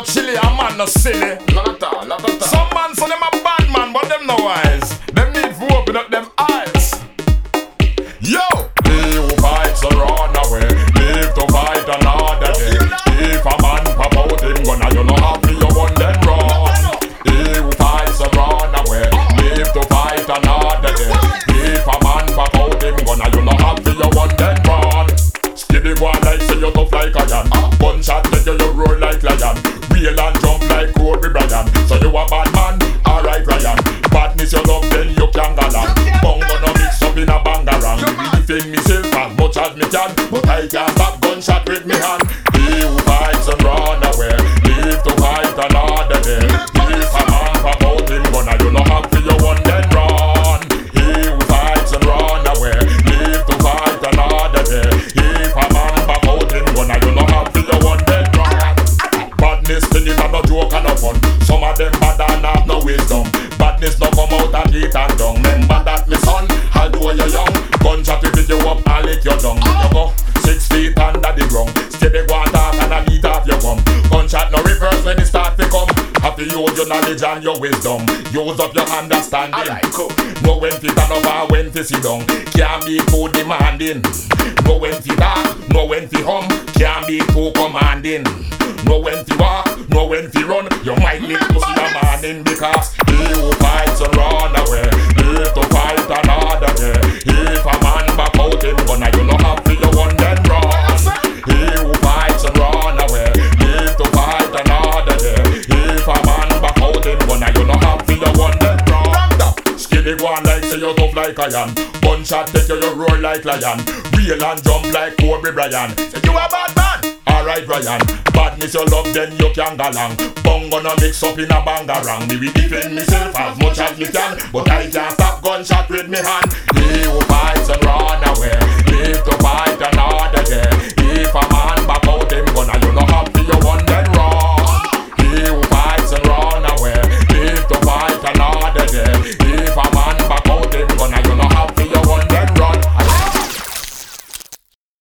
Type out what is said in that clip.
no chili, a man no silly. Not at all, not at all. Some man say them a bad man, but them no wise. Them need to open up them eyes. Yo! He who fights and run away, live to fight another day. If a man pop out him gonna, you know happy you want them run. He who fights and run away, live to fight another day. If a man pop out him gonna, you know happy you want them run. Skiddy go on like say you tough like a yan. Gunshot make you roar like lion. Wheel and jump like Kobe Bryant. So you a bad man, alright Ryan. Badness you love then you can go along. Bongo no mix up in a bangarang. Defend myself as much as me can, but I can't stop gunshot with me hand. He who fights and run away, live to fight another day. If a man pop out him gonna, you know happy you want then run. He who fights and run away, live to fight another day. If a man pop out him gonna, you know happy you want then run. Badness thing is no joke and no fun. Some of them bad and have no wisdom. Badness no come out and eat and dung. Remember that me son, although you're young, gunshot will pick you up and lick your dung. You go 6 feet under the ground, steady go and talk and a beat off your gum. Gunshot no reverse when it start to come. Have to use your knowledge and your wisdom. Use up your understanding. Alright, cool. Know when to turn up and when to sit down. Can't be too demanding. Know when to talk, know when to hum. Can't be too commanding. Know when to walk, know when to run. You might need to see a man in because he who fights and run away, live to fight another day. If a man back out him gonna, you know happy you want them run. He who fights and run away, live to fight another day. If a man back out him gonna, you know happy you want them run. Skilly go on like say you tough like a yan. Gunshot take you roar like lion. Wheel and jump like Kobe Bryant. Say you a bad man, alright Ryan. Badness you love then you can go along. Bongo no mix up in a bangarang. Me will defend myself as much as me can, but I can't stop gunshot with me hand. He who fights and run